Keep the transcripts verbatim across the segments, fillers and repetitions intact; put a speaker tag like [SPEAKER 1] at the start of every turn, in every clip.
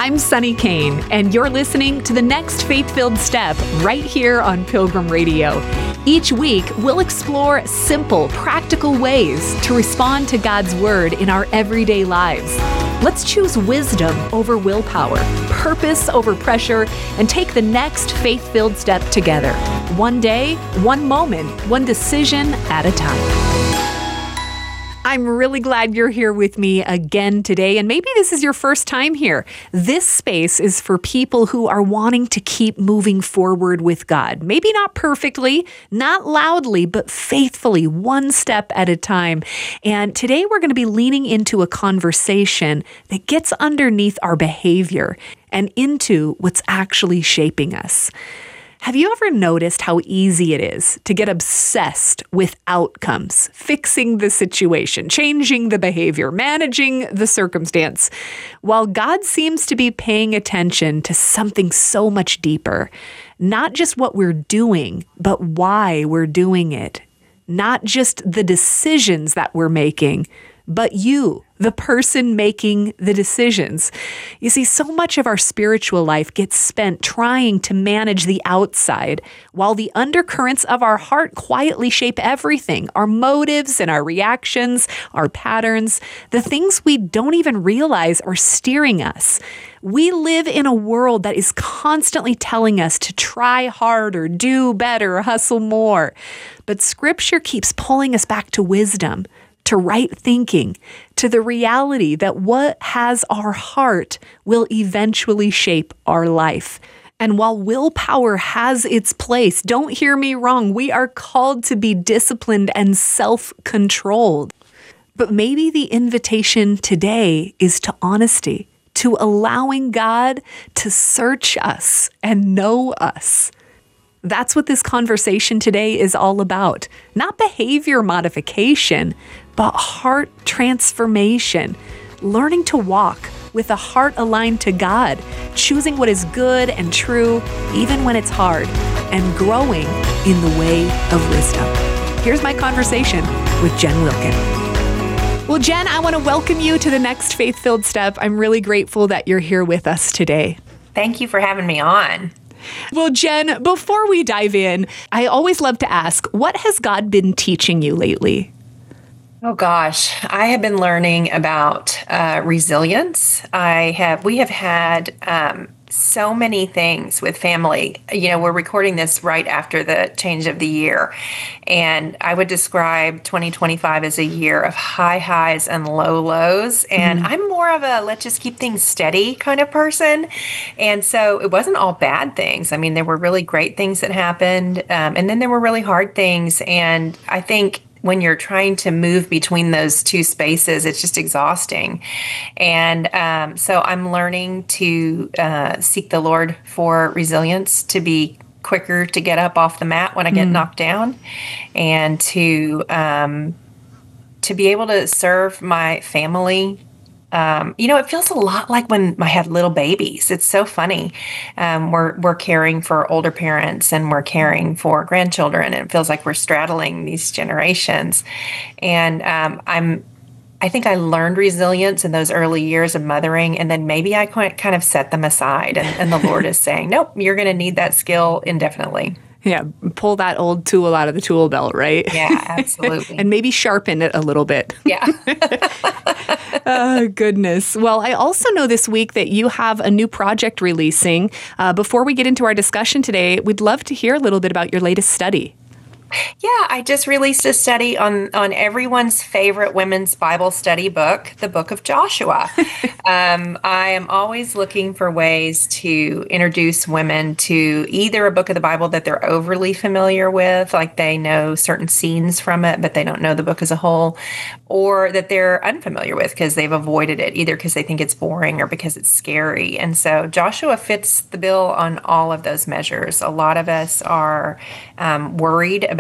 [SPEAKER 1] I'm Sunny Kane, and you're listening to the next Faith-Filled Step right here on Pilgrim Radio. Each week, we'll explore simple, practical ways to respond to God's Word in our everyday lives. Let's choose wisdom over willpower, purpose over pressure, and take the next faith-filled step together. One day, one moment, one decision at a time. I'm really glad you're here with me again today, and maybe this is your first time here. This space is for people who are wanting to keep moving forward with God. Maybe not perfectly, not loudly, but faithfully, one step at a time. And today we're going to be leaning into a conversation that gets underneath our behavior and into what's actually shaping us. Have you ever noticed how easy it is to get obsessed with outcomes, fixing the situation, changing the behavior, managing the circumstance, while God seems to be paying attention to something so much deeper, not just what we're doing, but why we're doing it, not just the decisions that we're making, but you, the person making the decisions. You see, so much of our spiritual life gets spent trying to manage the outside, while the undercurrents of our heart quietly shape everything, our motives and our reactions, our patterns, the things we don't even realize are steering us. We live in a world that is constantly telling us to try harder, do better, hustle more. But Scripture keeps pulling us back to wisdom, to right thinking, to the reality that what has our heart will eventually shape our life. And while willpower has its place, don't hear me wrong, we are called to be disciplined and self-controlled. But maybe the invitation today is to honesty, to allowing God to search us and know us. That's what this conversation today is all about. Not behavior modification, but heart transformation. Learning to walk with a heart aligned to God, choosing what is good and true, even when it's hard, and growing in the way of wisdom. Here's my conversation with Jen Wilkin. Well, Jen, I want to welcome you to the next Faith-Filled Step. I'm really grateful that you're here with us today.
[SPEAKER 2] Thank you for having me on.
[SPEAKER 1] Well, Jen, before we dive in, I always love to ask, what has God been teaching you lately?
[SPEAKER 2] Oh gosh, I have been learning about uh, resilience. I have, we have had um, so many things with family. You know, we're recording this right after the change of the year, and I would describe twenty twenty-five as a year of high highs and low lows. And mm-hmm. I'm more of a let's just keep things steady kind of person. And so it wasn't all bad things. I mean, there were really great things that happened, um, and then there were really hard things. And I think when you're trying to move between those two spaces, it's just exhausting. And um, so I'm learning to uh, seek the Lord for resilience, to be quicker to get up off the mat when I get mm. knocked down, and to um, to be able to serve my family. Um, you know, it feels a lot like when I had little babies. It's so funny. Um, we're we're caring for older parents and we're caring for grandchildren, and it feels like we're straddling these generations. And um, I'm, I think I learned resilience in those early years of mothering, and then maybe I kind of set them aside. And, and the Lord is saying, nope, you're going to need that skill indefinitely.
[SPEAKER 1] Yeah, pull that old tool out of the tool belt, right?
[SPEAKER 2] Yeah, absolutely.
[SPEAKER 1] And maybe sharpen it a little bit.
[SPEAKER 2] Yeah.
[SPEAKER 1] Oh, goodness. Well, I also know this week that you have a new project releasing. Uh, before we get into our discussion today, we'd love to hear a little bit about your latest study.
[SPEAKER 2] Yeah, I just released a study on, on everyone's favorite women's Bible study book, the Book of Joshua. um, I am always looking for ways to introduce women to either a book of the Bible that they're overly familiar with, like they know certain scenes from it, but they don't know the book as a whole, or that they're unfamiliar with because they've avoided it, either because they think it's boring or because it's scary. And so Joshua fits the bill on all of those measures. A lot of us are um, worried about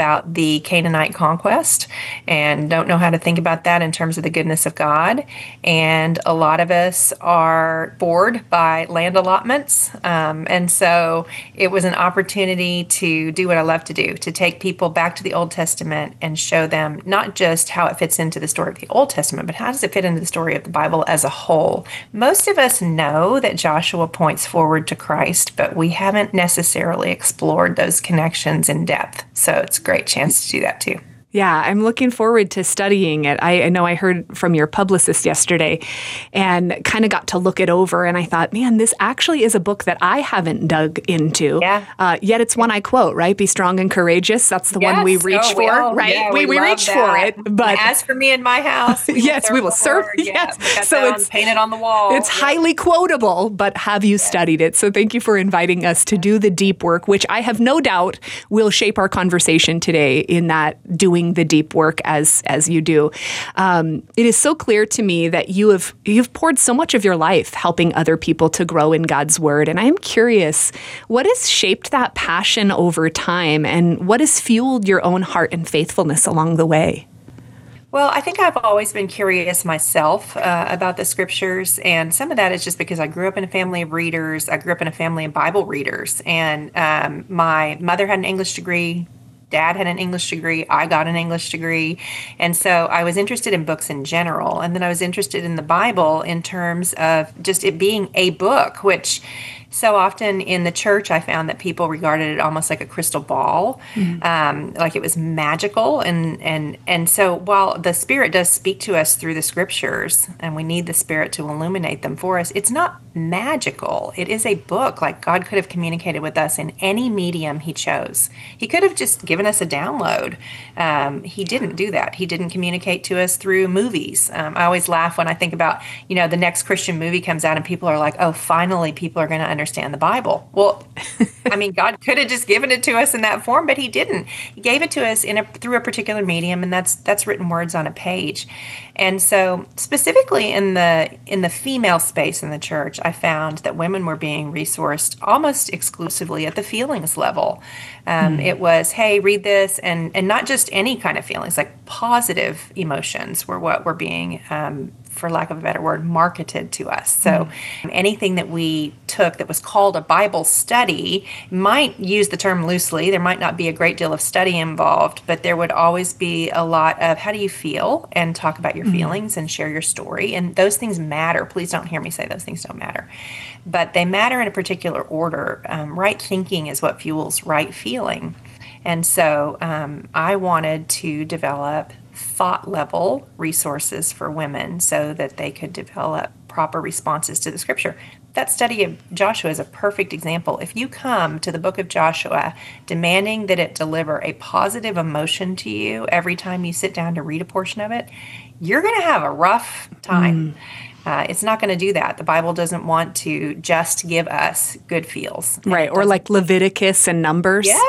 [SPEAKER 2] about the Canaanite conquest and don't know how to think about that in terms of the goodness of God. And a lot of us are bored by land allotments. Um, and so it was an opportunity to do what I love to do, to take people back to the Old Testament and show them not just how it fits into the story of the Old Testament, but how does it fit into the story of the Bible as a whole. Most of us know that Joshua points forward to Christ, but we haven't necessarily explored those connections in depth. So it's a great chance to do that too.
[SPEAKER 1] Yeah, I'm looking forward to studying it. I, I know I heard from your publicist yesterday and kind of got to look it over. And I thought, man, this actually is a book that I haven't dug into.
[SPEAKER 2] Yeah.
[SPEAKER 1] Uh, yet it's one I quote, right? Be strong and courageous. That's the
[SPEAKER 2] yes.
[SPEAKER 1] one we reach
[SPEAKER 2] oh,
[SPEAKER 1] for,
[SPEAKER 2] we all,
[SPEAKER 1] right?
[SPEAKER 2] Yeah,
[SPEAKER 1] we
[SPEAKER 2] we,
[SPEAKER 1] we reach
[SPEAKER 2] that.
[SPEAKER 1] for it. But
[SPEAKER 2] as for me and my house, we
[SPEAKER 1] yes, we will serve.
[SPEAKER 2] Yes.
[SPEAKER 1] yes.
[SPEAKER 2] Yeah,
[SPEAKER 1] so it's
[SPEAKER 2] painted on the wall.
[SPEAKER 1] It's yeah. highly quotable, but have you yeah. studied it? So thank you for inviting us to do the deep work, which I have no doubt will shape our conversation today in that doing the deep work as as you do. Um, it is so clear to me that you have you've poured so much of your life helping other people to grow in God's Word. And I am curious, what has shaped that passion over time and what has fueled your own heart and faithfulness along the way?
[SPEAKER 2] Well, I think I've always been curious myself uh, about the scriptures, and some of that is just because I grew up in a family of readers. I grew up in a family of Bible readers, and um, my mother had an English degree. Dad had an English degree. I got an English degree. And so I was interested in books in general. And then I was interested in the Bible in terms of just it being a book, which so often in the church, I found that people regarded it almost like a crystal ball, mm-hmm. um, like it was magical. And, and, and so while the Spirit does speak to us through the scriptures, and we need the Spirit to illuminate them for us, it's not magical. It is a book. Like God could have communicated with us in any medium he chose. He could have just given us a download. Um, he didn't do that. He didn't communicate to us through movies. Um, I always laugh when I think about, you know, the next Christian movie comes out and people are like, oh, finally people are going to understand understand the Bible. Well, I mean, God could have just given it to us in that form, but he didn't. He gave it to us in a, through a particular medium, and that's that's written words on a page. And so specifically in the in the female space in the church, I found that women were being resourced almost exclusively at the feelings level. Um, mm. It was, hey, read this, and and not just any kind of feelings, like positive emotions were what were being um, for lack of a better word, marketed to us. So mm. anything that we took that was called a Bible study might use the term loosely. There might not be a great deal of study involved, but there would always be a lot of how do you feel and talk about your mm. feelings and share your story. And those things matter. Please don't hear me say those things don't matter. But they matter in a particular order. Um, right thinking is what fuels right feeling. And so um, I wanted to develop thought level resources for women so that they could develop proper responses to the scripture. That study of Joshua is a perfect example. If you come to the book of Joshua demanding that it deliver a positive emotion to you every time you sit down to read a portion of it, you're going to have a rough time. Mm. Uh, it's not going to do that. The Bible doesn't want to just give us good feels.
[SPEAKER 1] Right, or like Leviticus and Numbers.
[SPEAKER 2] Yeah.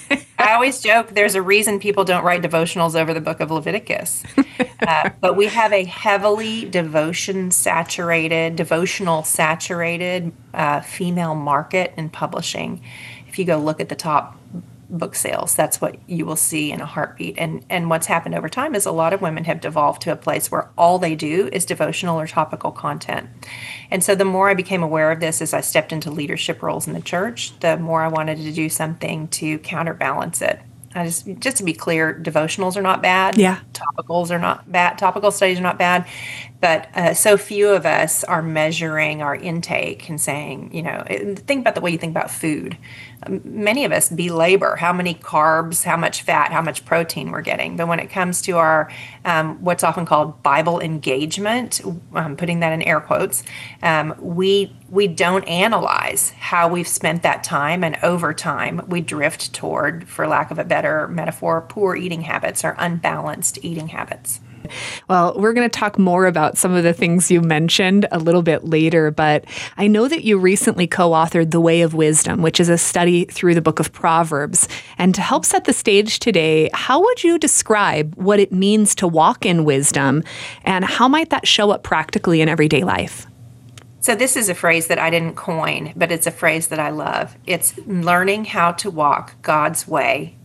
[SPEAKER 2] I always joke there's a reason people don't write devotionals over the book of Leviticus. Uh, but we have a heavily devotion-saturated, devotional-saturated uh, female market in publishing. If you go look at the top book sales, that's what you will see in a heartbeat. And and what's happened over time is a lot of women have devolved to a place where all they do is devotional or topical content. And so the more I became aware of this as I stepped into leadership roles in the church, the more I wanted to do something to counterbalance it. I just just to be clear, devotionals are not bad.
[SPEAKER 1] Yeah.
[SPEAKER 2] Topicals are not bad. Topical studies are not bad. But uh, so few of us are measuring our intake and saying, you know, think about the way you think about food. Um, many of us belabor how many carbs, how much fat, how much protein we're getting. But when it comes to our um, what's often called Bible engagement, um, putting that in air quotes, um, we we don't analyze how we've spent that time, and over time we drift toward, for lack of a better metaphor, poor eating habits or unbalanced eating habits.
[SPEAKER 1] Well, we're going to talk more about some of the things you mentioned a little bit later, but I know that you recently co-authored The Way of Wisdom, which is a study through the book of Proverbs. And to help set the stage today, how would you describe what it means to walk in wisdom, and how might that show up practically in everyday life?
[SPEAKER 2] So this is a phrase that I didn't coin, but it's a phrase that I love. It's learning how to walk God's way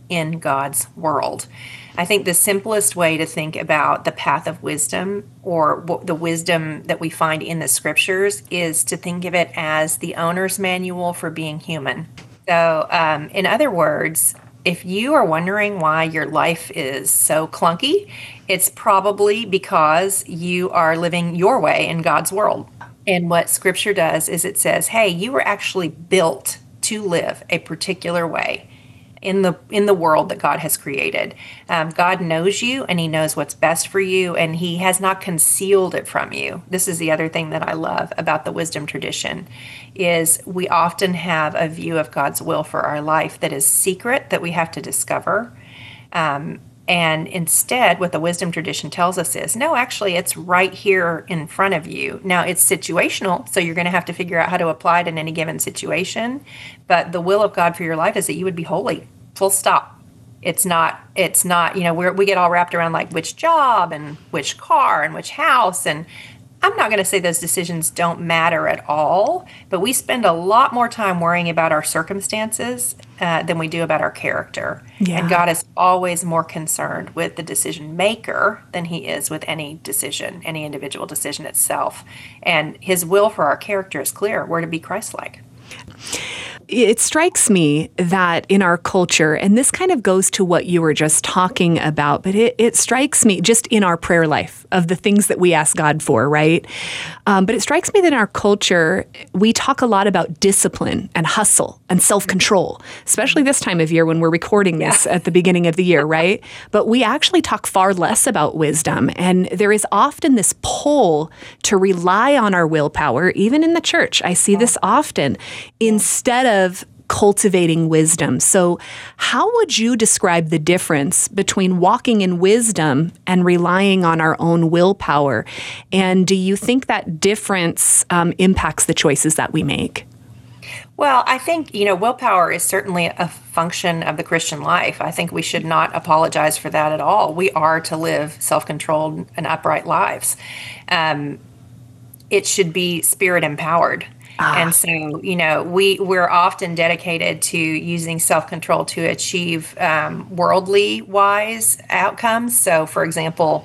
[SPEAKER 2] in God's world. I think the simplest way to think about the path of wisdom, or w- the wisdom that we find in the scriptures, is to think of it as the owner's manual for being human. So, um, in other words, if you are wondering why your life is so clunky, it's probably because you are living your way in God's world. And what scripture does is it says, hey, you were actually built to live a particular way in the in the world that God has created. Um, God knows you, and he knows what's best for you, and he has not concealed it from you. This is the other thing that I love about the wisdom tradition, is we often have a view of God's will for our life that is secret, that we have to discover. Um, and instead, what the wisdom tradition tells us is, no, actually, it's right here in front of you. Now, it's situational, so you're going to have to figure out how to apply it in any given situation. But the will of God for your life is that you would be holy, full stop. It's not, it's not, you know, we're, we get all wrapped around like which job and which car and which house. And I'm not going to say those decisions don't matter at all, but we spend a lot more time worrying about our circumstances uh, than we do about our character.
[SPEAKER 1] Yeah.
[SPEAKER 2] And God is always more concerned with the decision maker than he is with any decision, any individual decision itself. And his will for our character is clear. We're to be Christ-like.
[SPEAKER 1] It strikes me that in our culture, and this kind of goes to what you were just talking about, but it, it strikes me just in our prayer life of the things that we ask God for, right? Um, but it strikes me that in our culture, we talk a lot about discipline and hustle and self-control, especially this time of year when we're recording this yeah. at the beginning of the year, right? But we actually talk far less about wisdom. And there is often this pull to rely on our willpower, even in the church. I see this often, instead of of cultivating wisdom. So how would you describe the difference between walking in wisdom and relying on our own willpower? And do you think that difference um, impacts the choices that we make?
[SPEAKER 2] Well, I think, you know, willpower is certainly a function of the Christian life. I think we should not apologize for that at all. We are to live self-controlled and upright lives. Um, it should be spirit-empowered. And so, you know, we, we're often dedicated to using self-control to achieve um, worldly-wise outcomes. So, for example,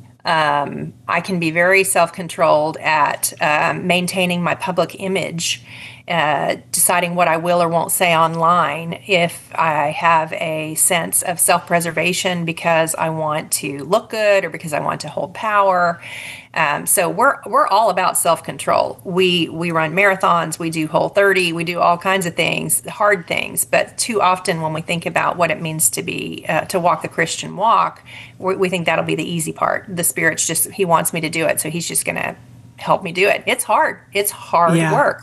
[SPEAKER 2] um, I can be very self-controlled at um, maintaining my public image, uh, deciding what I will or won't say online if I have a sense of self-preservation because I want to look good or because I want to hold power. Um, so we're we're all about self-control. We we run marathons, we do Whole thirty, we do all kinds of things, hard things. But too often when we think about what it means to be uh, to walk the Christian walk, we, we think that'll be the easy part. The Spirit's just, he wants me to do it, so he's just going to help me do it. It's hard. It's hard
[SPEAKER 1] yeah.
[SPEAKER 2] work.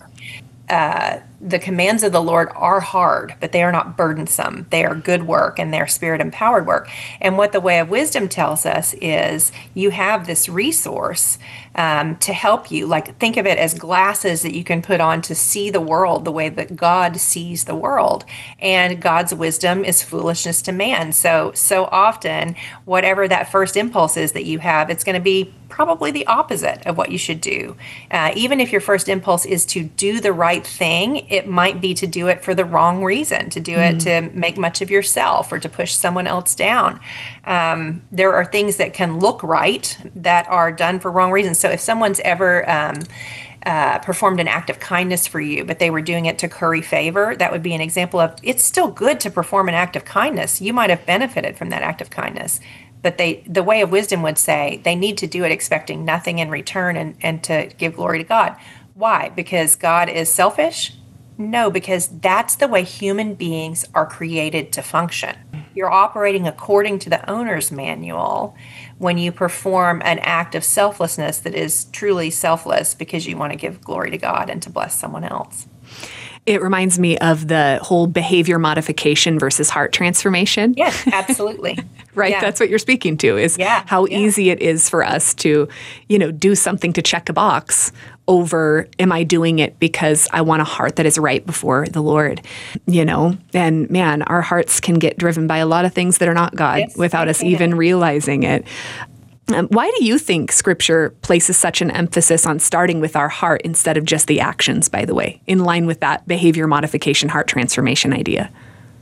[SPEAKER 2] Uh, the commands of the Lord are hard, but they are not burdensome. They are good work, and they're spirit-empowered work. And what the way of wisdom tells us is you have this resource um, to help you. Like, think of it as glasses that you can put on to see the world the way that God sees the world. And God's wisdom is foolishness to man. So, so often, whatever that first impulse is that you have, it's going to be probably the opposite of what you should do. Uh, even if your first impulse is to do the right thing, it might be to do it for the wrong reason, to do mm. it to make much of yourself or to push someone else down. Um, there are things that can look right that are done for wrong reasons. So if someone's ever um, uh, performed an act of kindness for you, but they were doing it to curry favor, that would be an example of, it's still good to perform an act of kindness. You might have benefited from that act of kindness. But they, the way of wisdom would say they need to do it expecting nothing in return and, and to give glory to God. Why? Because God is selfish? No, because that's the way human beings are created to function. You're operating according to the owner's manual when you perform an act of selflessness that is truly selfless because you want to give glory to God and to bless someone else.
[SPEAKER 1] It reminds me of the whole behavior modification versus heart transformation.
[SPEAKER 2] Yes, absolutely.
[SPEAKER 1] Right?
[SPEAKER 2] Yeah.
[SPEAKER 1] That's what you're speaking to, is
[SPEAKER 2] yeah,
[SPEAKER 1] how
[SPEAKER 2] yeah.
[SPEAKER 1] easy it is for us to, you know, do something to check a box over, am I doing it because I want a heart that is right before the Lord, you know? And man, our hearts can get driven by a lot of things that are not God yes, without us even realizing it. Um, why do you think Scripture places such an emphasis on starting with our heart instead of just the actions, by the way, in line with that behavior modification, heart transformation idea?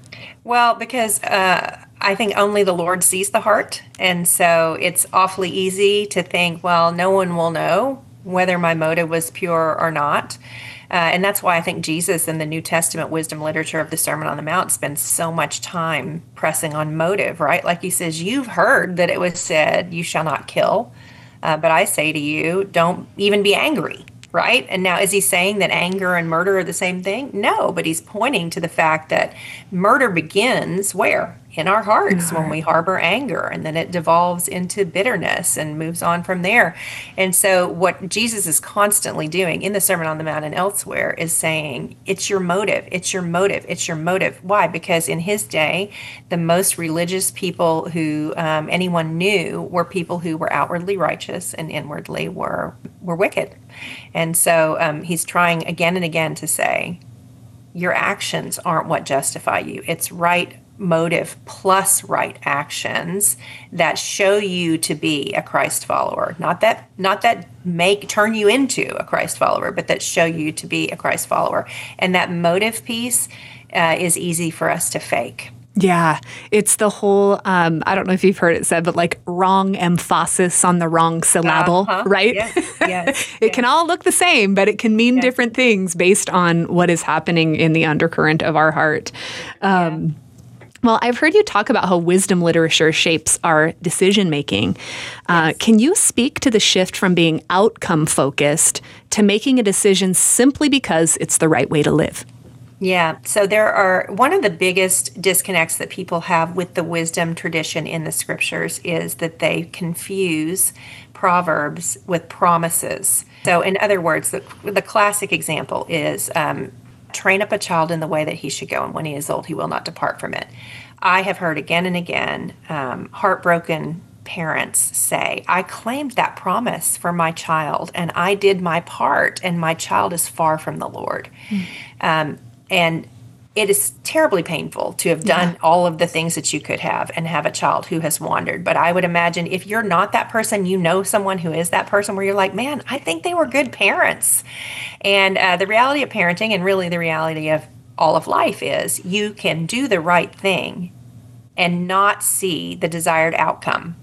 [SPEAKER 2] Well, because uh, I think only the Lord sees the heart. And so it's awfully easy to think, well, no one will know whether my motive was pure or not. Uh, and that's why I think Jesus in the New Testament wisdom literature of the Sermon on the Mount spends so much time pressing on motive, right? Like he says, you've heard that it was said, you shall not kill. Uh, but I say to you, don't even be angry. Right? And now, is he saying that anger and murder are the same thing? No, but he's pointing to the fact that murder begins where? In our hearts when we harbor anger, and then it devolves into bitterness and moves on from there. And so what Jesus is constantly doing in the Sermon on the Mount and elsewhere is saying, it's your motive, it's your motive, it's your motive. Why? Because in his day, the most religious people who um, anyone knew were people who were outwardly righteous and inwardly were, were wicked. And so um, he's trying again and again to say, your actions aren't what justify you. It's right motive plus right actions that show you to be a Christ follower. Not that not that make turn you into a Christ follower, but that show you to be a Christ follower. And that motive piece uh, is easy for us to fake.
[SPEAKER 1] Yeah, it's the whole, um, I don't know if you've heard it said, but like wrong emphasis on the wrong syllable,
[SPEAKER 2] uh-huh.
[SPEAKER 1] right?
[SPEAKER 2] Yes, yes,
[SPEAKER 1] it
[SPEAKER 2] yes.
[SPEAKER 1] can all look the same, but it can mean
[SPEAKER 2] yes.
[SPEAKER 1] different things based on what is happening in the undercurrent of our heart. Um, yeah. Well, I've heard you talk about how wisdom literature shapes our decision making. Uh, yes. Can you speak to the shift from being outcome focused to making a decision simply because it's the right way to live?
[SPEAKER 2] Yeah. So there are, one of the biggest disconnects that people have with the wisdom tradition in the scriptures is that they confuse proverbs with promises. So in other words, the, the classic example is um, train up a child in the way that he should go, and when he is old, he will not depart from it. I have heard again and again um, heartbroken parents say, I claimed that promise for my child and I did my part and my child is far from the Lord. Mm. Um, And it is terribly painful to have done yeah. all of the things that you could have and have a child who has wandered. But I would imagine if you're not that person, you know someone who is that person where you're like, man, I think they were good parents. And uh, the reality of parenting, and really the reality of all of life, is you can do the right thing and not see the desired outcome.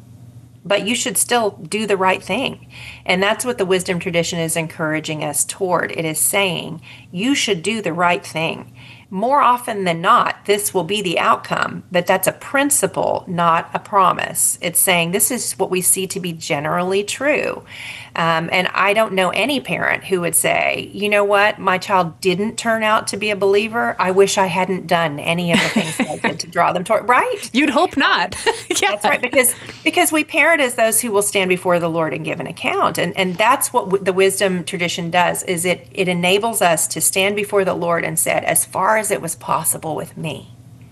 [SPEAKER 2] But you should still do the right thing. And that's what the wisdom tradition is encouraging us toward. It is saying you should do the right thing. More often than not, this will be the outcome, but that's a principle, not a promise. It's saying this is what we see to be generally true. Um, and I don't know any parent who would say, you know what, my child didn't turn out to be a believer. I wish I hadn't done any of the things that I did to draw them toward, right?
[SPEAKER 1] You'd hope not.
[SPEAKER 2] Yeah. That's right, because because we parent as those who will stand before the Lord and give an account. And and that's what w- the wisdom tradition does, is it it enables us to stand before the Lord and said, as far as it was possible with me,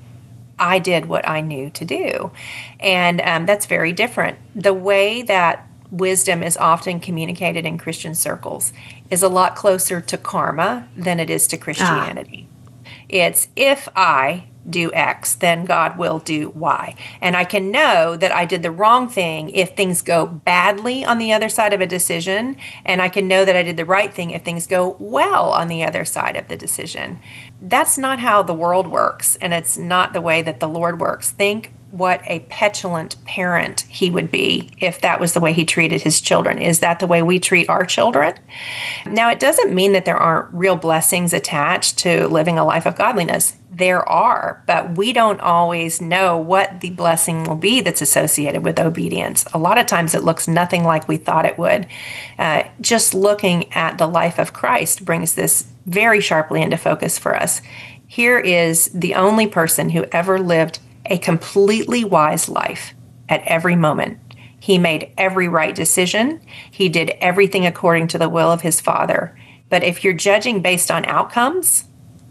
[SPEAKER 2] I did what I knew to do. And um, that's very different. The way that wisdom is often communicated in Christian circles is a lot closer to karma than it is to Christianity. Ah. It's if I do X, then God will do Y. And I can know that I did the wrong thing if things go badly on the other side of a decision, and I can know that I did the right thing if things go well on the other side of the decision. That's not how the world works, and it's not the way that the Lord works. Think what a petulant parent he would be if that was the way he treated his children. Is that the way we treat our children? Now, it doesn't mean that there aren't real blessings attached to living a life of godliness. There are, but we don't always know what the blessing will be that's associated with obedience. A lot of times it looks nothing like we thought it would. Uh, just looking at the life of Christ brings this very sharply into focus for us. Here is the only person who ever lived a completely wise life at every moment. He made every right decision. He did everything according to the will of his Father. But if you're judging based on outcomes,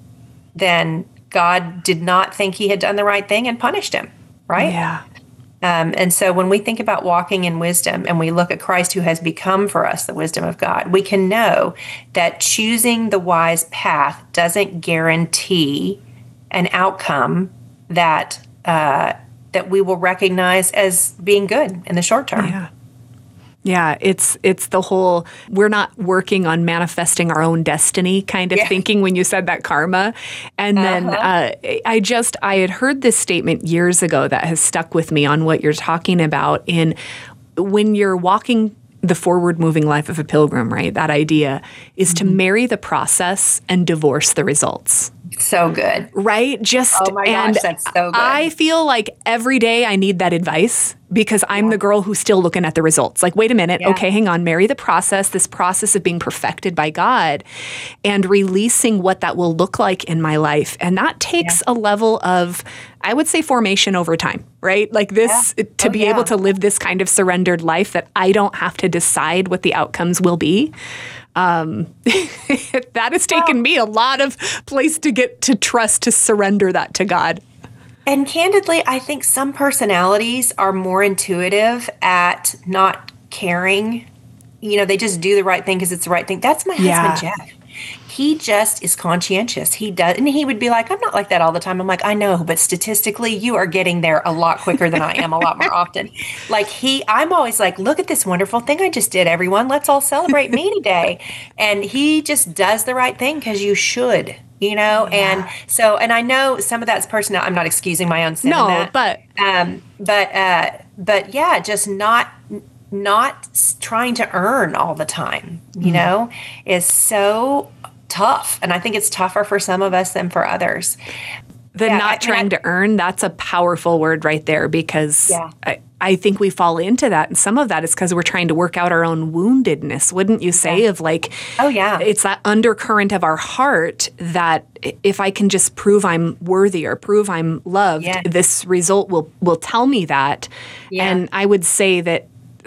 [SPEAKER 2] then God did not think he had done the right thing and punished him, right?
[SPEAKER 1] Yeah.
[SPEAKER 2] Um, and so when we think about walking in wisdom and we look at Christ who has become for us the wisdom of God, we can know that choosing the wise path doesn't guarantee an outcome that uh, that we will recognize as being good in the short term.
[SPEAKER 1] Yeah. Yeah, it's it's the whole we're not working on manifesting our own destiny kind of
[SPEAKER 2] Yeah.
[SPEAKER 1] thinking when you said that karma. And then
[SPEAKER 2] Uh-huh.
[SPEAKER 1] uh, I just, I had heard this statement years ago that has stuck with me on what you're talking about in when you're walking the forward moving life of a pilgrim, right? That idea is to marry the process and divorce the results.
[SPEAKER 2] So good.
[SPEAKER 1] Right? Just
[SPEAKER 2] Oh my
[SPEAKER 1] and
[SPEAKER 2] gosh, that's so good.
[SPEAKER 1] I feel like every day I need that advice because I'm
[SPEAKER 2] Yeah.
[SPEAKER 1] the girl who's still looking at the results. Like, wait a minute,
[SPEAKER 2] Yeah.
[SPEAKER 1] okay, hang on, marry the process, this process of being perfected by God and releasing what that will look like in my life. And that takes a level of, I would say, formation over time, right? Like this,
[SPEAKER 2] Yeah.
[SPEAKER 1] to
[SPEAKER 2] Oh,
[SPEAKER 1] be
[SPEAKER 2] yeah.
[SPEAKER 1] able to live this kind of surrendered life that I don't have to decide what the outcomes will be. Um, that has taken
[SPEAKER 2] Well-
[SPEAKER 1] me a lot of place to get to trust to surrender that to God.
[SPEAKER 2] And candidly, I think some personalities are more intuitive at not caring. You know, they just do the right thing because it's the right thing. That's my
[SPEAKER 1] Yeah.
[SPEAKER 2] husband, Jeff. He just is conscientious. He does, and he would be like, I'm not like that all the time. I'm like, I know, but statistically, you are getting there a lot quicker than I am, a lot more often. Like he, I'm always like, look at this wonderful thing I just did, everyone. Let's all celebrate me today. And he just does the right thing because you should. You know, and so, and I know some of that's personal. I'm not excusing my own sin. in
[SPEAKER 1] No,
[SPEAKER 2] that.
[SPEAKER 1] but
[SPEAKER 2] um, but uh, but yeah, just not not s- trying to earn all the time. You know, is so tough, and I think it's tougher for some of us than for others.
[SPEAKER 1] the
[SPEAKER 2] Yeah, I-
[SPEAKER 1] not
[SPEAKER 2] and
[SPEAKER 1] trying
[SPEAKER 2] I-
[SPEAKER 1] to earn, that's a powerful word right there because
[SPEAKER 2] Yeah.
[SPEAKER 1] I, I think we fall into that. And some of that is because we're trying to work out our own woundedness, wouldn't you say? Of like,
[SPEAKER 2] Oh, yeah.
[SPEAKER 1] it's that undercurrent of our heart that if I can just prove I'm worthy or prove I'm loved,
[SPEAKER 2] Yeah.
[SPEAKER 1] this result will, will tell me that.
[SPEAKER 2] Yeah.
[SPEAKER 1] And I would say that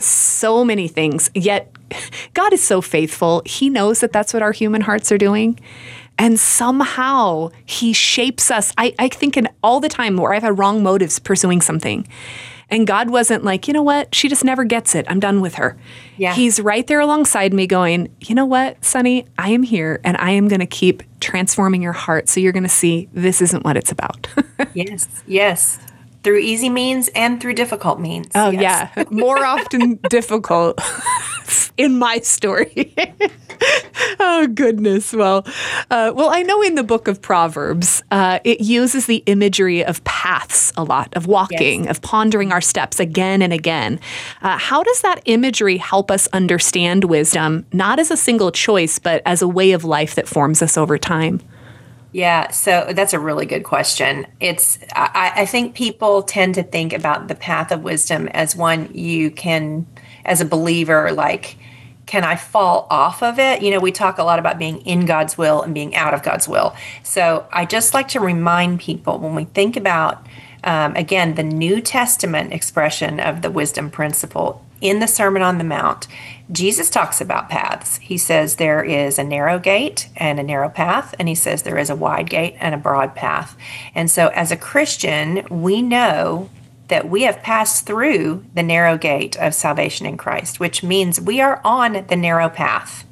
[SPEAKER 1] so many things, yet God is so faithful. He knows that that's what our human hearts are doing. And somehow he shapes us. I, I think in all the time where I've had wrong motives pursuing something. And God wasn't like, you know what? She just never gets it. I'm done with her.
[SPEAKER 2] Yeah.
[SPEAKER 1] He's right there alongside me going, you know what, Sonny? I am here and I am going to keep transforming your heart. So you're going to see this isn't what it's about.
[SPEAKER 2] Yes, yes. Through easy means and through difficult means.
[SPEAKER 1] Oh,
[SPEAKER 2] yes.
[SPEAKER 1] yeah. More often difficult in my story. Oh, goodness. Well, uh, well, I know in the book of Proverbs, uh, it uses the imagery of paths a lot, of walking,
[SPEAKER 2] Yes.
[SPEAKER 1] of pondering our steps again and again. Uh, how does that imagery help us understand wisdom, not as a single choice, but as a way of life that forms us over time?
[SPEAKER 2] Yeah, so that's a really good question. It's I, I think people tend to think about the path of wisdom as one you can, as a believer, like, can I fall off of it? You know, we talk a lot about being in God's will and being out of God's will. So I just like to remind people when we think about, um, again, the New Testament expression of the wisdom principle in the Sermon on the Mount, Jesus talks about paths. He says there is a narrow gate and a narrow path, and he says there is a wide gate and a broad path. And so as a Christian, we know that we have passed through the narrow gate of salvation in Christ, which means we are on the narrow path.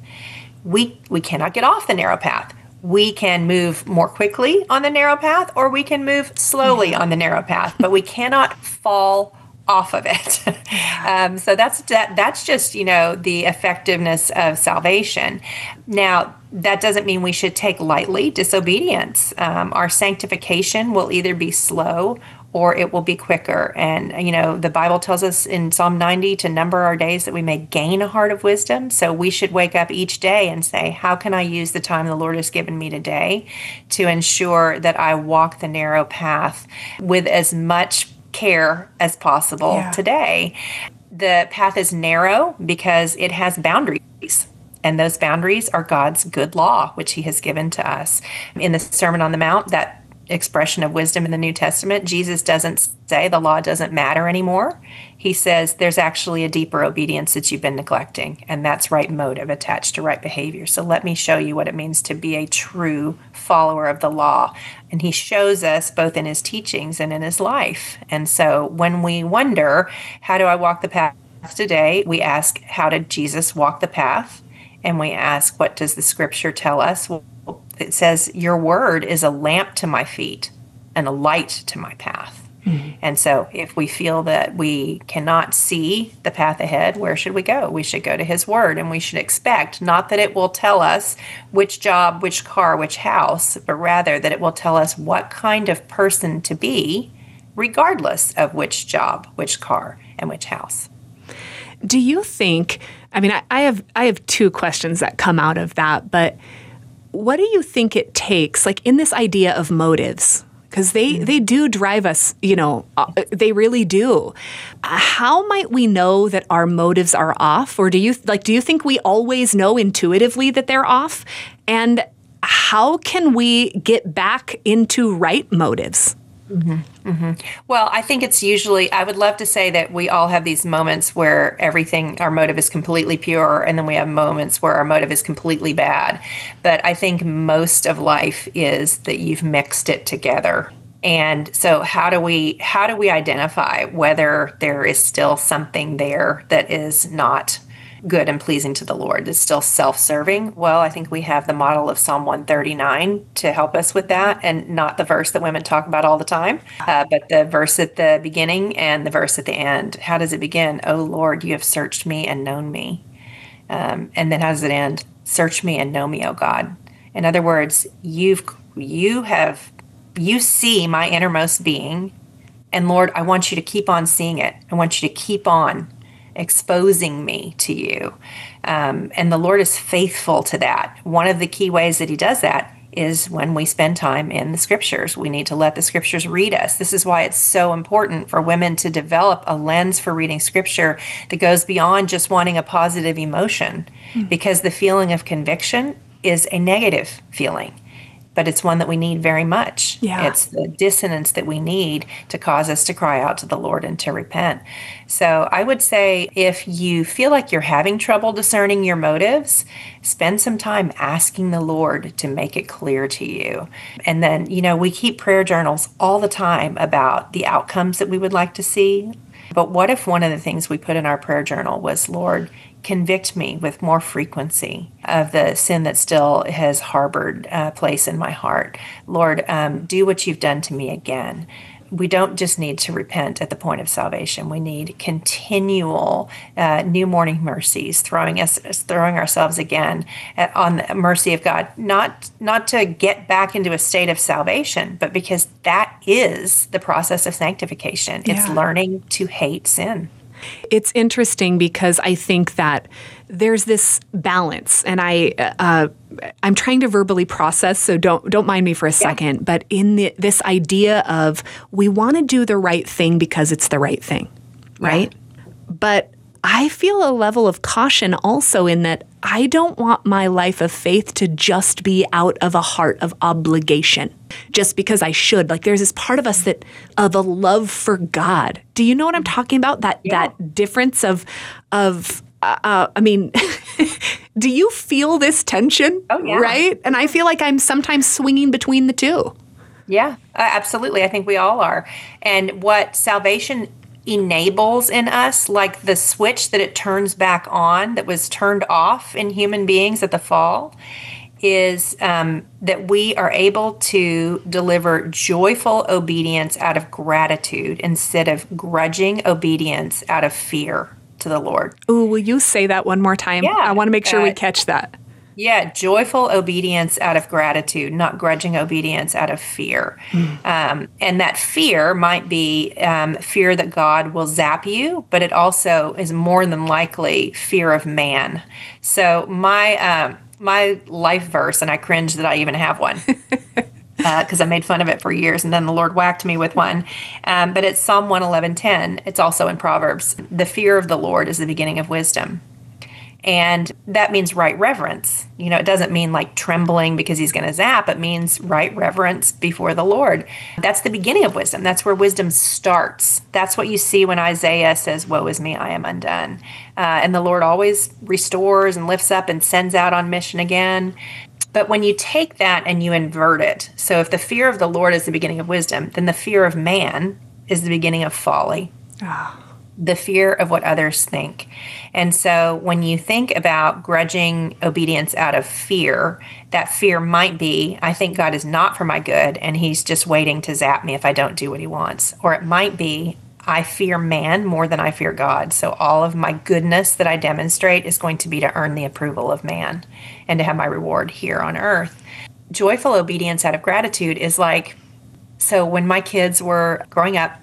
[SPEAKER 2] We we cannot get off the narrow path. We can move more quickly on the narrow path, or we can move slowly on the narrow path, but we cannot fall off of it. um, so that's that, that's just, you know, the effectiveness of salvation. Now, that doesn't mean we should take lightly disobedience. Um, our sanctification will either be slow or it will be quicker. And, you know, the Bible tells us in Psalm ninety to number our days that we may gain a heart of wisdom. So we should wake up each day and say, how can I use the time the Lord has given me today to ensure that I walk the narrow path with as much care as possible
[SPEAKER 1] Yeah.
[SPEAKER 2] today? The path is narrow because it has boundaries. And those boundaries are God's good law, which he has given to us. In the Sermon on the Mount, that expression of wisdom in the New Testament, Jesus doesn't say the law doesn't matter anymore. He says there's actually a deeper obedience that you've been neglecting, and that's right motive attached to right behavior. So let me show you what it means to be a true follower of the law. And he shows us both in his teachings and in his life. And so when we wonder, how do I walk the path today? We ask, how did Jesus walk the path? And we ask, what does the scripture tell us? Well, it says, your word is a lamp to my feet and a light to my path. Mm-hmm. And so if we feel that we cannot see the path ahead, where should we go? We should go to his word, and we should expect not that it will tell us which job, which car, which house, but rather that it will tell us what kind of person to be, regardless of which job, which car, and which house.
[SPEAKER 1] Do you think, I mean, I, I have I have two questions that come out of that, but what do you think it takes, like in this idea of motives? Because they, mm-hmm. they do drive us, you know, uh, they really do. Uh, how might we know that our motives are off? Or do you, like, do you think we always know intuitively that they're off? And how can we get back into right motives?
[SPEAKER 2] Mm-hmm. Mm-hmm. Well, I think it's usually, I would love to say that we all have these moments where everything, our motive is completely pure, and then we have moments where our motive is completely bad. But I think most of life is that you've mixed it together. And so how do we, how do we identify whether there is still something there that is not good and pleasing to the Lord, that's still self-serving? Well, I think we have the model of Psalm one thirty-nine to help us with that, and not the verse that women talk about all the time, uh, but the verse at the beginning and the verse at the end. How does it begin? "O Lord, you have searched me and known me." Um, and then how does it end? "Search me and know me, O God." In other words, you've you have you see my innermost being, and Lord, I want you to keep on seeing it. I want you to keep on exposing me to you. Um, and the Lord is faithful to that. One of the key ways that he does that is when we spend time in the scriptures. We need to let the scriptures read us. This is why it's so important for women to develop a lens for reading scripture that goes beyond just wanting a positive emotion, mm-hmm. because the feeling of conviction is a negative feeling. But it's one that we need very much.
[SPEAKER 1] Yeah.
[SPEAKER 2] It's the dissonance that we need to cause us to cry out to the Lord and to repent. So I would say if you feel like you're having trouble discerning your motives, spend some time asking the Lord to make it clear to you. And then, you know, we keep prayer journals all the time about the outcomes that we would like to see. But what if one of the things we put in our prayer journal was, Lord, convict me with more frequency of the sin that still has harbored a place in my heart. Lord, um, do what you've done to me again. We don't just need to repent at the point of salvation. We need continual uh, new morning mercies, throwing us, throwing ourselves again at, on the mercy of God, not not to get back into a state of salvation, but because that is the process of sanctification. It's
[SPEAKER 1] Yeah.
[SPEAKER 2] learning to hate sin.
[SPEAKER 1] It's interesting because I think that there's this balance, and I uh, I'm trying to verbally process, so don't don't mind me for a second. Yeah. But in the, this idea of we want to do the right thing because it's the right thing, right? Yeah. But I feel a level of caution also in that I don't want my life of faith to just be out of a heart of obligation, just because I should. Like there's this part of us that of a love for God. Do you know what I'm talking about? That yeah. that difference of of uh, I mean, do you feel this tension?
[SPEAKER 2] Oh yeah,
[SPEAKER 1] right. And I feel like I'm sometimes swinging between the two.
[SPEAKER 2] Yeah, uh, absolutely. I think we all are. And what salvation enables in us, like the switch that it turns back on that was turned off in human beings at the fall, is um, that we are able to deliver joyful obedience out of gratitude instead of grudging obedience out of fear to the Lord.
[SPEAKER 1] Ooh, will you say that one more time?
[SPEAKER 2] Yeah,
[SPEAKER 1] I want to make sure
[SPEAKER 2] uh,
[SPEAKER 1] we catch that.
[SPEAKER 2] Yeah, joyful obedience out of gratitude, not grudging obedience out of fear. Mm. Um, and that fear might be um, fear that God will zap you, but it also is more than likely fear of man. So my um, my life verse, and I cringe that I even have one, because uh, I made fun of it for years, and then the Lord whacked me with one. Um, but it's Psalm one eleven ten. It's also in Proverbs. The fear of the Lord is the beginning of wisdom. And that means right reverence. You know, it doesn't mean like trembling because he's going to zap. It means right reverence before the Lord. That's the beginning of wisdom. That's where wisdom starts. That's what you see when Isaiah says, "Woe is me, I am undone." Uh, and the Lord always restores and lifts up and sends out on mission again. But when you take that and you invert it, so if the fear of the Lord is the beginning of wisdom, then the fear of man is the beginning of folly.
[SPEAKER 1] Oh.
[SPEAKER 2] the fear of what others think. And so when you think about grudging obedience out of fear, that fear might be, I think God is not for my good, and he's just waiting to zap me if I don't do what he wants. Or it might be, I fear man more than I fear God. So all of my goodness that I demonstrate is going to be to earn the approval of man and to have my reward here on earth. Joyful obedience out of gratitude is like, so when my kids were growing up,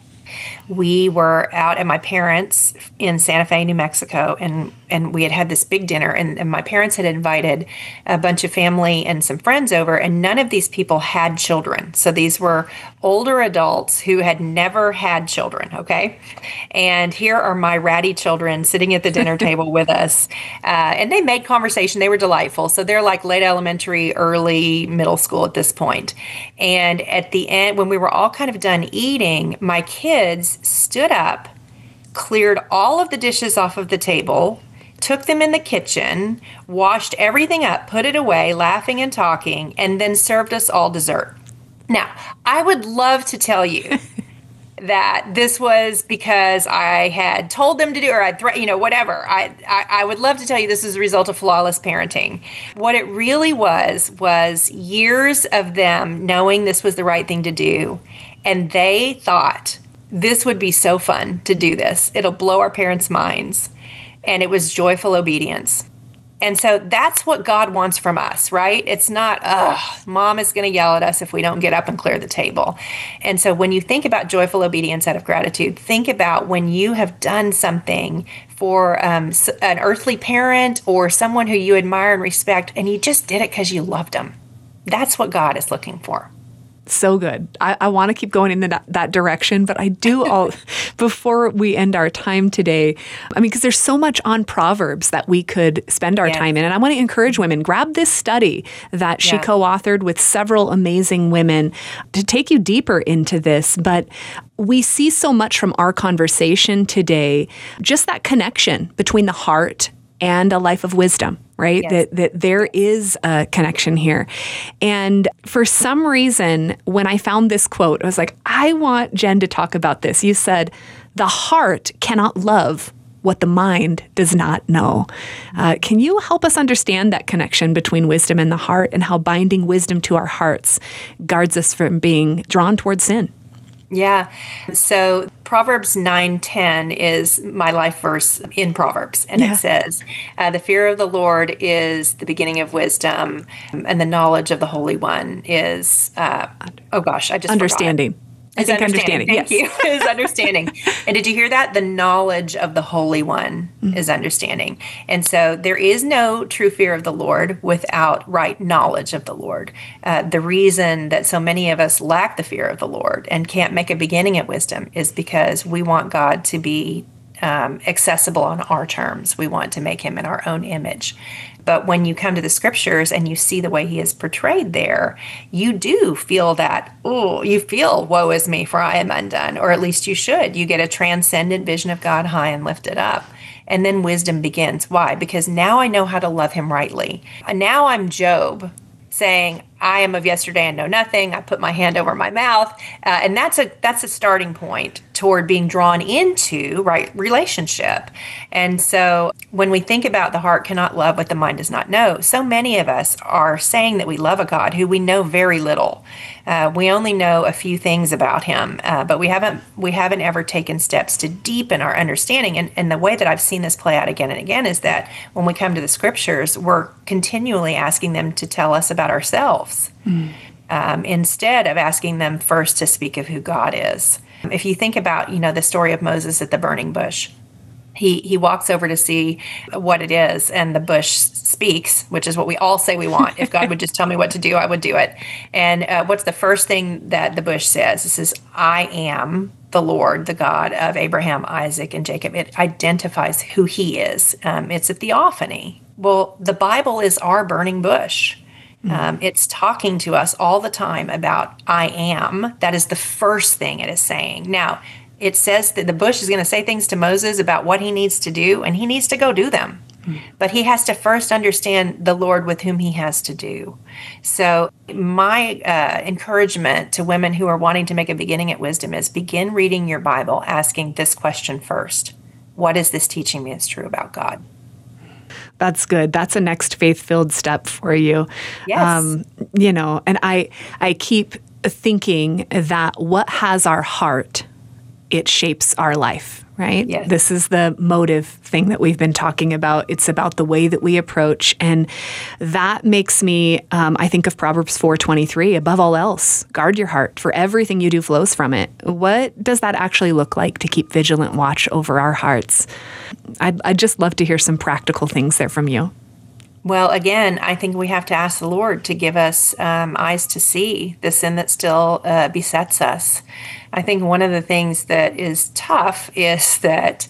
[SPEAKER 2] we were out at my parents' in Santa Fe, New Mexico, and, and we had had this big dinner, and, and my parents had invited a bunch of family and some friends over, and none of these people had children. So these were older adults who had never had children, okay? And here are my ratty children sitting at the dinner table with us, uh, and they made conversation. They were delightful. So they're like late elementary, early middle school at this point. And at the end, when we were all kind of done eating, my kids stood up, cleared all of the dishes off of the table, took them in the kitchen, washed everything up, put it away, laughing and talking, and then served us all dessert. Now, I would love to tell you that this was because I had told them to do, or I, thre- you know, whatever. I, I, I would love to tell you this is a result of flawless parenting. What it really was, was years of them knowing this was the right thing to do. And they thought, this would be so fun to do this. It'll blow our parents' minds. And it was joyful obedience. And so that's what God wants from us, right? It's not, ugh, mom is going to yell at us if we don't get up and clear the table. And so when you think about joyful obedience out of gratitude, think about when you have done something for um, an earthly parent or someone who you admire and respect, and you just did it because you loved them. That's what God is looking for.
[SPEAKER 1] So good. I, I want to keep going in that, that direction, but I do all, before we end our time today, I mean, because there's so much on Proverbs that we could spend our yes. time in. And I want to encourage women, grab this study that she yeah. co-authored with several amazing women to take you deeper into this. But we see so much from our conversation today, just that connection between the heart and a life of wisdom, right? Yes. That that there is a connection here. And for some reason, when I found this quote, I was like, I want Jen to talk about this. You said, the heart cannot love what the mind does not know. Uh, can you help us understand that connection between wisdom and the heart, and how binding wisdom to our hearts guards us from being drawn toward sin?
[SPEAKER 2] Yeah. So Proverbs nine ten is my life verse in Proverbs. And yeah. it says, uh, the fear of the Lord is the beginning of wisdom, and the knowledge of the Holy One is, uh, oh gosh, I just
[SPEAKER 1] understanding.
[SPEAKER 2] Forgot.
[SPEAKER 1] I think understanding.
[SPEAKER 2] understanding. Thank
[SPEAKER 1] yes.
[SPEAKER 2] you. Is understanding. And did you hear that? The knowledge of the Holy One mm-hmm. is understanding. And so there is no true fear of the Lord without right knowledge of the Lord. Uh, the reason that so many of us lack the fear of the Lord and can't make a beginning at wisdom is because we want God to be um, accessible on our terms. We want to make him in our own image. But when you come to the scriptures and you see the way he is portrayed there, you do feel that, oh, you feel, woe is me, for I am undone. Or at least you should. You get a transcendent vision of God high and lifted up. And then wisdom begins. Why? Because now I know how to love him rightly. And now I'm Job saying, I am of yesterday and know nothing. I put my hand over my mouth. Uh, and that's a that's a starting point toward being drawn into right relationship. And so when we think about the heart cannot love what the mind does not know, so many of us are saying that we love a God who we know very little. Uh, we only know a few things about him, uh, but we haven't we haven't ever taken steps to deepen our understanding. And, and the way that I've seen this play out again and again is that when we come to the scriptures, we're continually asking them to tell us about ourselves. Mm. Um, instead of asking them first to speak of who God is. If you think about, you know, the story of Moses at the burning bush, he he walks over to see what it is, and the bush speaks, which is what we all say we want. If God would just tell me what to do, I would do it. And uh, what's the first thing that the bush says? It says, I am the Lord, the God of Abraham, Isaac, and Jacob. It identifies who he is. Um, it's a theophany. Well, the Bible is our burning bush. Um, it's talking to us all the time about I am. That is the first thing it is saying. Now, it says that the bush is going to say things to Moses about what he needs to do, and he needs to go do them. Mm. But he has to first understand the Lord with whom he has to do. So my uh, encouragement to women who are wanting to make a beginning at wisdom is begin reading your Bible, asking this question first. what is this teaching me is true about God?
[SPEAKER 1] That's good. That's a next faith-filled step for you.
[SPEAKER 2] Yes. Um,
[SPEAKER 1] you know, and I I keep thinking that what has our heart, it shapes our life, right?
[SPEAKER 2] Yes.
[SPEAKER 1] This is the motive thing that we've been talking about. It's about the way that we approach. And that makes me, um, I think of Proverbs four twenty-three, above all else, guard your heart, for everything you do flows from it. What does that actually look like to keep vigilant watch over our hearts? I'd, I'd just love to hear some practical things there from you.
[SPEAKER 2] Well, again, I think we have to ask the Lord to give us um, eyes to see the sin that still uh, besets us. I think one of the things that is tough is that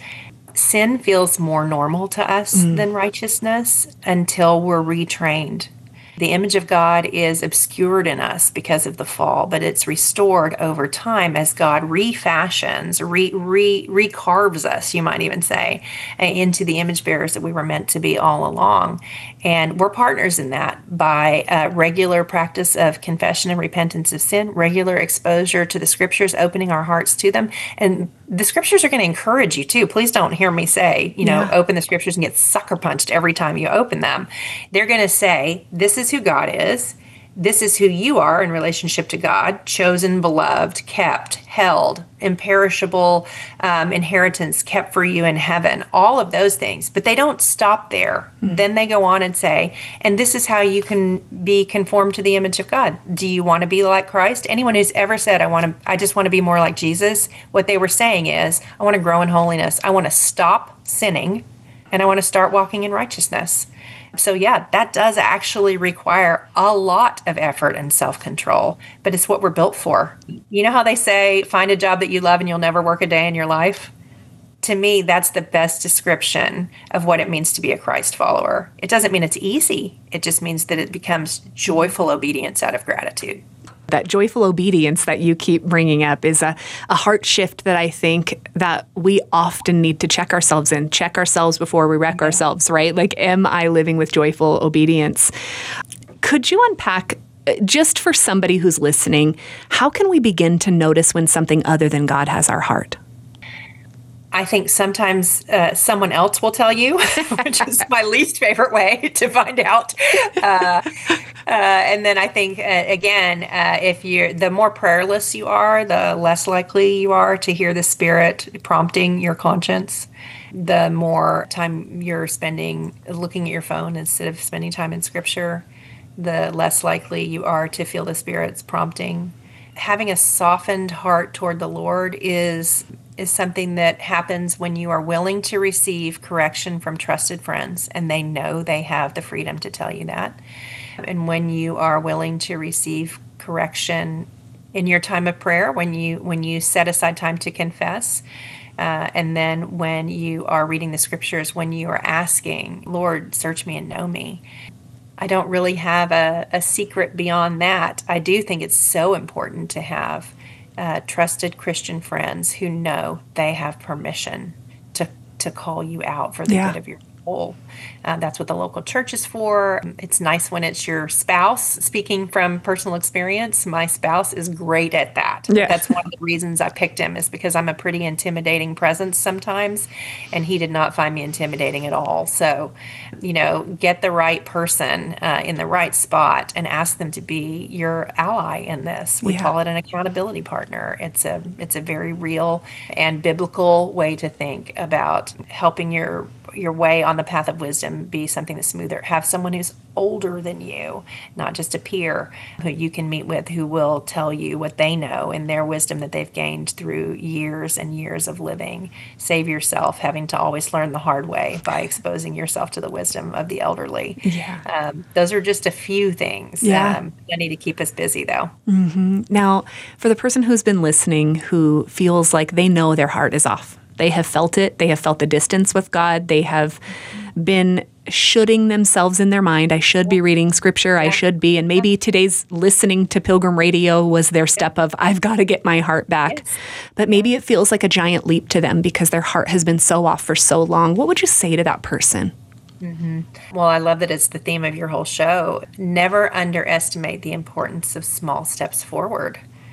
[SPEAKER 2] sin feels more normal to us mm. than righteousness until we're retrained. The image of God is obscured in us because of the fall, but it's restored over time as God refashions, re, re, recarves us, you might even say, into the image bearers that we were meant to be all along. And we're partners in that by uh, regular practice of confession and repentance of sin, regular exposure to the scriptures, opening our hearts to them. And the scriptures are going to encourage you too. Please don't hear me say, you know, yeah. open the scriptures and get sucker punched every time you open them. They're going to say, this is who God is. This is who you are in relationship to God, chosen, beloved, kept, held, imperishable um, inheritance kept for you in heaven, all of those things. But they don't stop there. Mm-hmm. Then they go on and say, and this is how you can be conformed to the image of God. Do you want to be like Christ? Anyone who's ever said, I want to, I just want to be more like Jesus, what they were saying is, I want to grow in holiness. I want to stop sinning, and I want to start walking in righteousness. So yeah, that does actually require a lot of effort and self-control, but it's what we're built for. You know how they say, find a job that you love and you'll never work a day in your life? To me, that's the best description of what it means to be a Christ follower. It doesn't mean it's easy. It just means that it becomes joyful obedience out of gratitude.
[SPEAKER 1] That joyful obedience that you keep bringing up is a, a heart shift that I think that we often need to check ourselves in, check ourselves before we wreck yeah. ourselves, right? Like, am I living with joyful obedience? Could you unpack, just for somebody who's listening, how can we begin to notice when something other than God has our heart?
[SPEAKER 2] I think sometimes uh, someone else will tell you, which is my least favorite way to find out. Uh, uh, and then I think, uh, again, uh, if you're, the more prayerless you are, the less likely you are to hear the Spirit prompting your conscience. The more time you're spending looking at your phone instead of spending time in Scripture, the less likely you are to feel the Spirit's prompting. Having a softened heart toward the Lord is is something that happens when you are willing to receive correction from trusted friends, and they know they have the freedom to tell you that. And when you are willing to receive correction in your time of prayer, when you when you set aside time to confess, uh, and then when you are reading the scriptures, when you are asking, Lord, search me and know me. I don't really have a, a secret beyond that. I do think it's so important to have Uh, trusted Christian friends who know they have permission to to call you out for the yeah. good of your soul. Uh, that's what the local church is for. It's nice when it's your spouse. Speaking from personal experience, my spouse is great at that. Yeah. That's one of the reasons I picked him, is because I'm a pretty intimidating presence sometimes, and he did not find me intimidating at all. So, you know, get the right person uh, in the right spot and ask them to be your ally in this. We yeah. call it an accountability partner. It's a it's a very real and biblical way to think about helping your your way on the path of wisdom be something that's smoother. Have someone who's older than you, not just a peer, who you can meet with, who will tell you what they know and their wisdom that they've gained through years and years of living. Save yourself having to always learn the hard way by exposing yourself to the wisdom of the elderly. Yeah. Um, those are just a few things yeah. um, that need to keep us busy, though.
[SPEAKER 1] Mm-hmm. Now, for the person who's been listening who feels like they know their heart is off, they have felt it. They have felt the distance with God. They have been shoulding themselves in their mind. I should be reading scripture. I should be. And maybe today's listening to Pilgrim Radio was their step of, I've got to get my heart back. Yes. But maybe it feels like a giant leap to them because their heart has been so off for so long. What would you say to that person?
[SPEAKER 2] Mm-hmm. Well, I love that it's the theme of your whole show. Never underestimate the importance of small steps forward.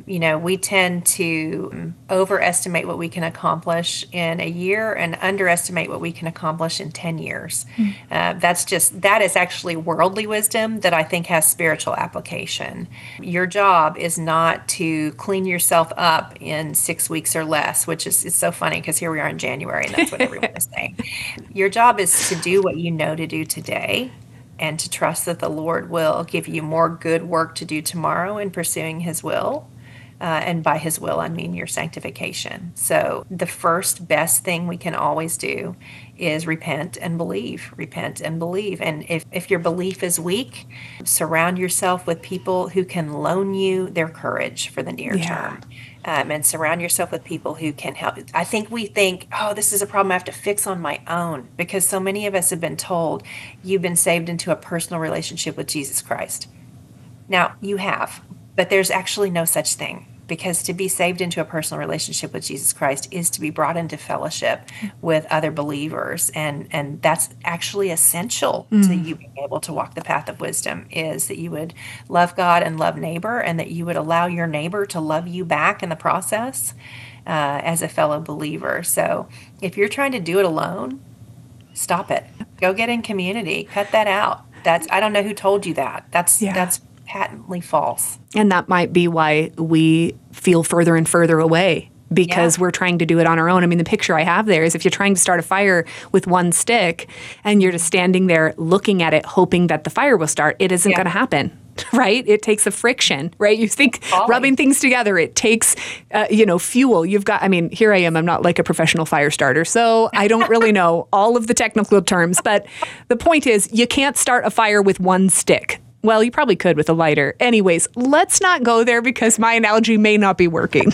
[SPEAKER 2] You know, we tend to overestimate what we can accomplish in a year and underestimate what we can accomplish in ten years. Mm. Uh, that's just, that is actually worldly wisdom that I think has spiritual application. Your job is not to clean yourself up in six weeks or less, which is, is so funny because here we are in January and that's what everyone is saying. Your job is to do what you know to do today, and to trust that the Lord will give you more good work to do tomorrow in pursuing His will. Uh, and by His will, I mean your sanctification. So the first best thing we can always do is repent and believe, repent and believe. And if, if your belief is weak, surround yourself with people who can loan you their courage for the near yeah. term. Um, and surround yourself with people who can help. I think we think, oh, this is a problem I have to fix on my own, because so many of us have been told you've been saved into a personal relationship with Jesus Christ. Now, you have, but there's actually no such thing, because to be saved into a personal relationship with Jesus Christ is to be brought into fellowship with other believers. And, and that's actually essential mm. to you being able to walk the path of wisdom, is that you would love God and love neighbor, and that you would allow your neighbor to love you back in the process uh, as a fellow believer. So if you're trying to do it alone, stop it. Go get in community. Cut that out. That's, I don't know who told you that. That's, yeah. that's patently false.
[SPEAKER 1] And that might be why we feel further and further away, because yeah. we're trying to do it on our own. I mean, the picture I have there is if you're trying to start a fire with one stick and you're just standing there looking at it, hoping that the fire will start, it isn't yeah. going to happen, right? It takes a friction, right? You think Falling. rubbing things together, it takes, uh, you know, fuel. You've got, I mean, here I am, I'm not like a professional fire starter, so I don't really know all of the technical terms, but the point is you can't start a fire with one stick. Well, you probably could with a lighter. Anyways, let's not go there because my analogy may not be working.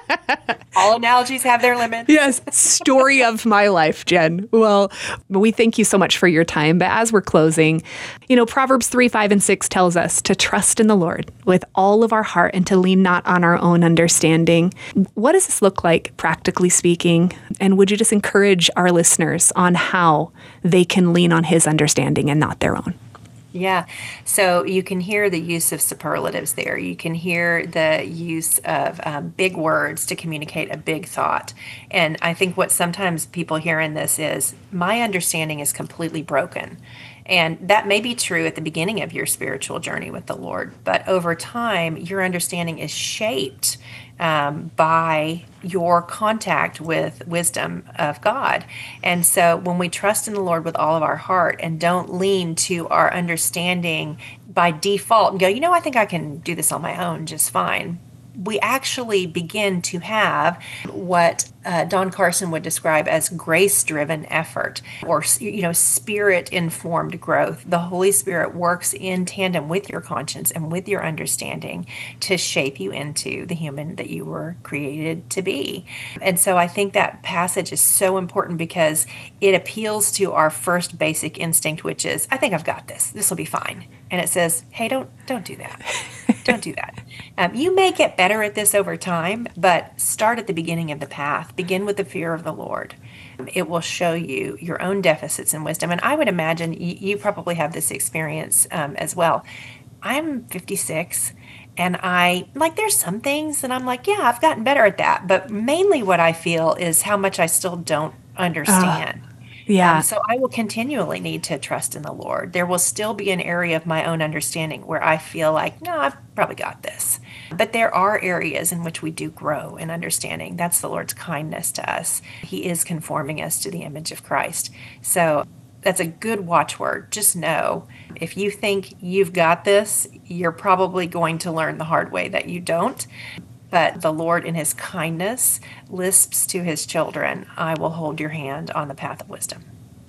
[SPEAKER 2] All analogies have their limits.
[SPEAKER 1] Yes. Story of my life, Jen. Well, we thank you so much for your time. But as we're closing, you know, Proverbs three, five, and six tells us to trust in the Lord with all of our heart and to lean not on our own understanding. What does this look like, practically speaking? And would you just encourage our listeners on how they can lean on His understanding and not their own?
[SPEAKER 2] Yeah. So you can hear the use of superlatives there. You can hear the use of um, big words to communicate a big thought. And I think what sometimes people hear in this is, my understanding is completely broken. And that may be true at the beginning of your spiritual journey with the Lord, but over time, your understanding is shaped um, by your contact with wisdom of God. And so when we trust in the Lord with all of our heart and don't lean to our understanding by default and go, you know, I think I can do this on my own just fine, we actually begin to have what uh, Don Carson would describe as grace-driven effort, or, you know, spirit-informed growth. The Holy Spirit works in tandem with your conscience and with your understanding to shape you into the human that you were created to be. And so I think that passage is so important because it appeals to our first basic instinct, which is, I think I've got this. This will be fine. And it says, hey, don't don't do that. Don't do that. Um, you may get better at this over time, but start at the beginning of the path. Begin with the fear of the Lord. It will show you your own deficits in wisdom. And I would imagine you, you probably have this experience um, as well. I'm fifty-six, and I, like, there's some things that I'm like, yeah, I've gotten better at that. But mainly what I feel is how much I still don't understand. Uh.
[SPEAKER 1] Yeah.
[SPEAKER 2] Um, so I will continually need to trust in the Lord. There will still be an area of my own understanding where I feel like, no, I've probably got this. But there are areas in which we do grow in understanding. That's the Lord's kindness to us. He is conforming us to the image of Christ. So that's a good watchword. Just know, if you think you've got this, you're probably going to learn the hard way that you don't. But the Lord, in His kindness, lisps to His children, I will hold your hand on the path of wisdom.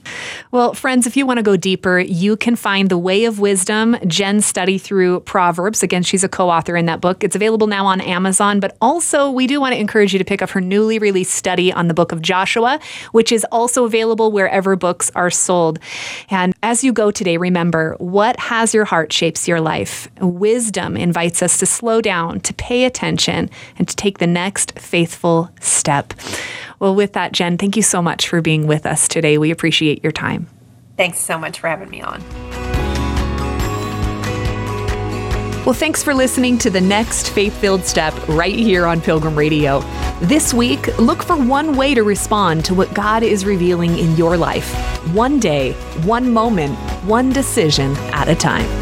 [SPEAKER 1] Well, friends, if you want to go deeper, you can find The Way of Wisdom, Jen's study through Proverbs. Again, she's a co-author in that book. It's available now on Amazon, but also we do want to encourage you to pick up her newly released study on the book of Joshua, which is also available wherever books are sold. And as you go today, remember, what has your heart shapes your life. Wisdom invites us to slow down, to pay attention, and to take the next faithful step. Well, with that, Jen, thank you so much for being with us today. We appreciate your time.
[SPEAKER 2] Thanks so much for having me on.
[SPEAKER 1] Well, thanks for listening to the next Faith-Filled Step right here on Pilgrim Radio. This week, look for one way to respond to what God is revealing in your life. One day, one moment, one decision at a time.